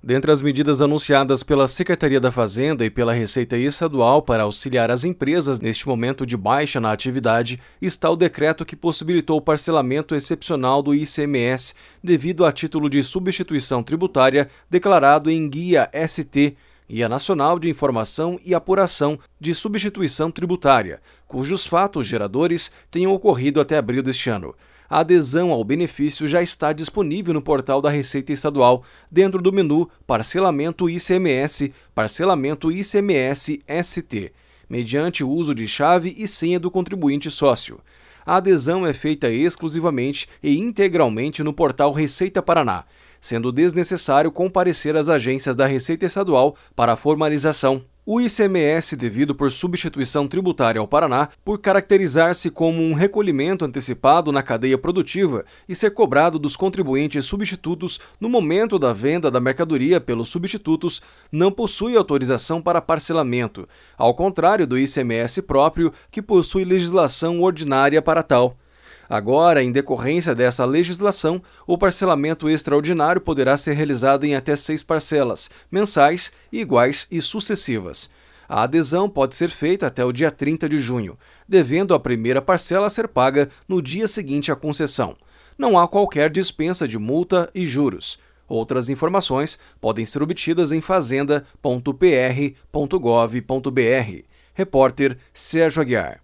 Dentre as medidas anunciadas pela Secretaria da Fazenda e pela Receita Estadual para auxiliar as empresas neste momento de baixa na atividade, está o decreto que possibilitou o parcelamento excepcional do ICMS devido a título de substituição tributária declarado em Guia ST, Guia Nacional de Informação e Apuração de Substituição Tributária, cujos fatos geradores tenham ocorrido até abril deste ano. A adesão ao benefício já está disponível no portal da Receita Estadual, dentro do menu Parcelamento ICMS, Parcelamento ICMS ST, mediante o uso de chave e senha do contribuinte sócio. A adesão é feita exclusivamente e integralmente no portal Receita Paraná, sendo desnecessário comparecer às agências da Receita Estadual para a formalização. O ICMS, devido por substituição tributária ao Paraná, por caracterizar-se como um recolhimento antecipado na cadeia produtiva e ser cobrado dos contribuintes substitutos no momento da venda da mercadoria pelos substitutos, não possui autorização para parcelamento, ao contrário do ICMS próprio, que possui legislação ordinária para tal. Agora, em decorrência dessa legislação, o parcelamento extraordinário poderá ser realizado em até 6 parcelas, mensais, iguais e sucessivas. A adesão pode ser feita até o dia 30 de junho, devendo a primeira parcela ser paga no dia seguinte à concessão. Não há qualquer dispensa de multa e juros. Outras informações podem ser obtidas em fazenda.pr.gov.br. Repórter Sérgio Aguiar.